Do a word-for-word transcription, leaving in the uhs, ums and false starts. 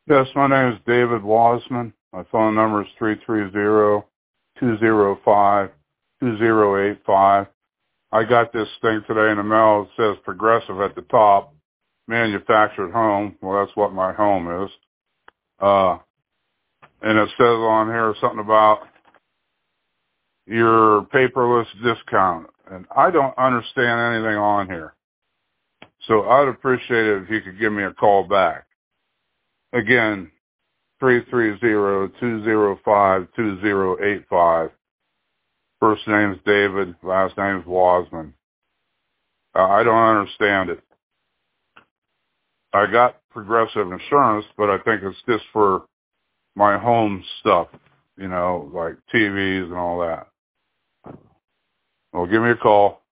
Yes, my name is David Wasman. My phone number is three three zero, two zero five, two zero eight five. I got this thing today in the mail. It says Progressive at the top, manufactured home. Well, that's what my home is. Uh, and it says on here something about your paperless discount. And I don't understand anything on here. So I'd appreciate it if you could give me a call back. Again, three three zero, two zero five, two zero eight five. First name's David, last name's Wasman. Uh, I don't understand it. I got Progressive insurance, but I think it's just for my home stuff, you know, like T Vs and all that. Well, give me a call.